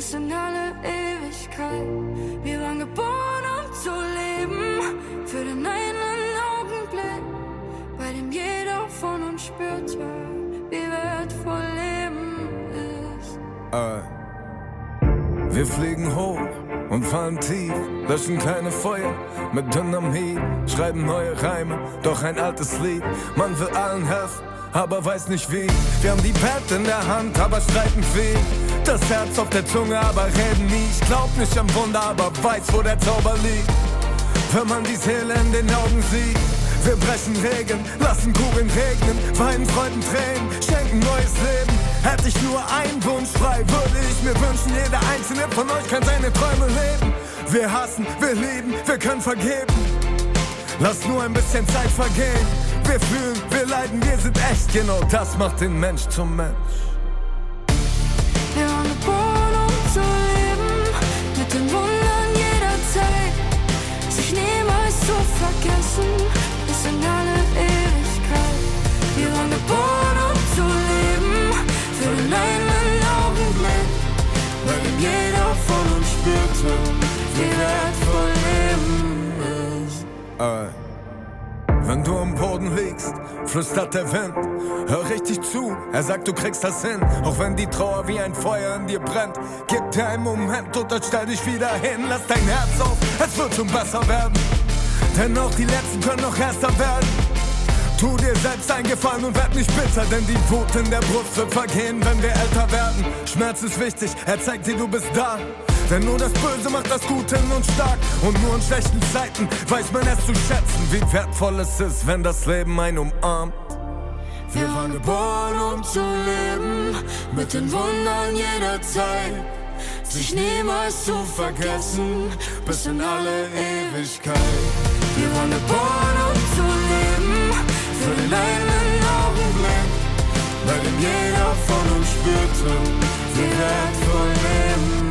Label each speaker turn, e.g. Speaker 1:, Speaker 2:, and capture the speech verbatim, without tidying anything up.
Speaker 1: bis in alle Ewigkeit. Wir waren geboren, um zu leben, für den einen Augenblick, bei dem jeder von uns spürte, wie wertvoll Leben ist.
Speaker 2: Äh. Wir fliegen hoch und fallen tief, löschen kleine Feuer mit Dynamit, schreiben neue Reime, doch ein altes Lied. Man will allen helfen, aber weiß nicht wie. Wir haben die Welt in der Hand, aber streiten viel. Das Herz auf der Zunge, aber reden nie. Ich glaub nicht am Wunder, aber weiß, wo der Zauber liegt. Wenn man die Seele in den Augen sieht. Wir brechen Regeln, lassen Kugeln regnen, weinen Freuden Tränen, schenken neues Leben. Hätte ich nur einen Wunsch frei, würde ich mir wünschen, jeder einzelne von euch kann seine Träume leben. Wir hassen, wir lieben, wir können vergeben. Lass nur ein bisschen Zeit vergehen. Wir fühlen, wir leiden, wir sind echt, genau das macht den Mensch zum Mensch.
Speaker 1: Wir waren geboren, um zu leben, mit den Wundern jeder Zeit, sich niemals zu vergessen, bis in alle Ewigkeit. Wir waren geboren, um zu leben, für den einen Augenblick, bei dem jeder von uns spürte, wie wertvoll Leben ist.
Speaker 2: Äh. Wenn du am Boden liegst, flüstert der Wind. Hör richtig zu, er sagt, du kriegst das hin. Auch wenn die Trauer wie ein Feuer in dir brennt. Gib dir einen Moment und dann stell dich wieder hin. Lass dein Herz auf, es wird schon besser werden. Denn auch die Letzten können noch erster werden. Tu dir selbst einen Gefallen und werd nicht bitter, denn die Wut in der Brust wird vergehen, wenn wir älter werden. Schmerz ist wichtig, er zeigt dir, du bist da. Denn nur das Böse macht das Gute in uns stark. Und nur in schlechten Zeiten weiß man es zu schätzen, wie wertvoll es ist, wenn das Leben einen umarmt.
Speaker 1: Wir waren geboren, um zu leben, mit den Wundern jeder Zeit, sich niemals zu vergessen, bis in alle Ewigkeit. Wir waren geboren, um zu leben, für den einen Augenblick, bei dem jeder von uns spürte, wie wertvoll Leben